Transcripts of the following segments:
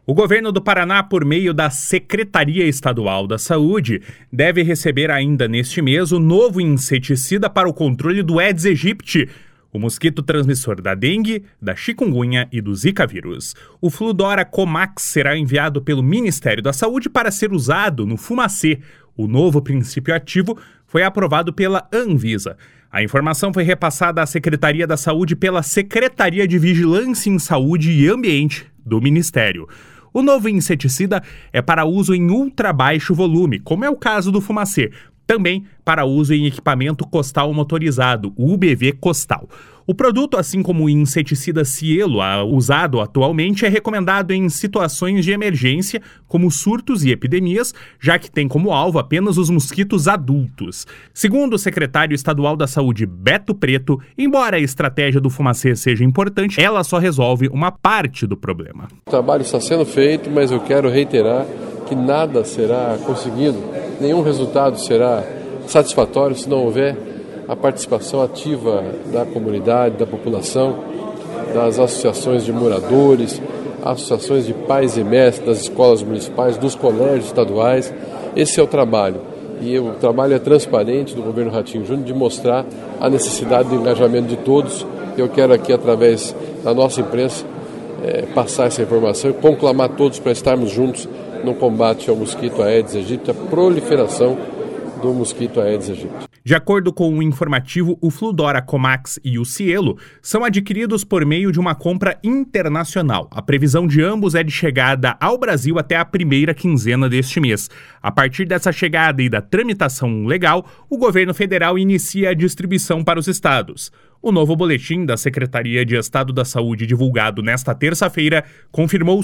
O governo do Paraná, por meio da Secretaria Estadual da Saúde, deve receber ainda neste mês o novo inseticida para o controle do Aedes aegypti, o mosquito transmissor da dengue, da chikungunya e do zika vírus. O Fludora Comax será enviado pelo Ministério da Saúde para ser usado no fumacê. O novo princípio ativo foi aprovado pela Anvisa. A informação foi repassada à Secretaria da Saúde pela Secretaria de Vigilância em Saúde e Ambiente do Ministério. O novo inseticida é para uso em ultra baixo volume, como é o caso do fumacê. Também para uso em equipamento costal motorizado, o UBV costal. O produto, assim como o inseticida Cielo, usado atualmente, é recomendado em situações de emergência, como surtos e epidemias, já que tem como alvo apenas os mosquitos adultos. Segundo o secretário estadual da Saúde, Beto Preto, embora a estratégia do fumacê seja importante, ela só resolve uma parte do problema. O trabalho está sendo feito, mas eu quero reiterar que nada será conseguido, nenhum resultado será satisfatório se não houver a participação ativa da comunidade, da população, das associações de moradores, associações de pais e mestres das escolas municipais, dos colégios estaduais. Esse é o trabalho. E o trabalho é transparente do governo Ratinho Júnior de mostrar a necessidade do engajamento de todos. Eu quero aqui, através da nossa imprensa, passar essa informação e conclamar todos para estarmos juntos no combate ao mosquito Aedes aegypti, a proliferação do mosquito Aedes aegypti. De acordo com o informativo, o Fludora Comax e o Cielo são adquiridos por meio de uma compra internacional. A previsão de ambos é de chegada ao Brasil até a primeira quinzena deste mês. A partir dessa chegada e da tramitação legal, o governo federal inicia a distribuição para os estados. O novo boletim da Secretaria de Estado da Saúde, divulgado nesta terça-feira, confirmou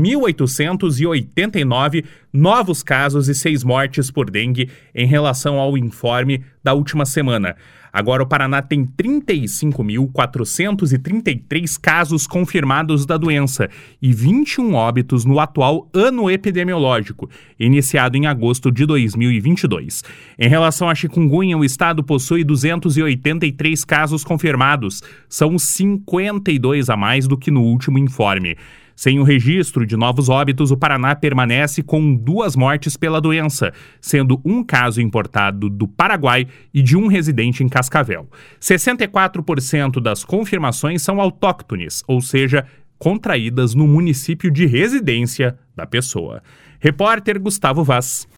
6.889 novos casos e 6 mortes por dengue em relação ao informe da última semana. Agora o Paraná tem 35.433 casos confirmados da doença e 21 óbitos no atual ano epidemiológico, iniciado em agosto de 2022. Em relação à chikungunya, o estado possui 283 casos confirmados, são 52 a mais do que no último informe. Sem o registro de novos óbitos, o Paraná permanece com 2 mortes pela doença, sendo um caso importado do Paraguai e de um residente em Cascavel. 64% das confirmações são autóctones, ou seja, contraídas no município de residência da pessoa. Repórter Gustavo Vaz.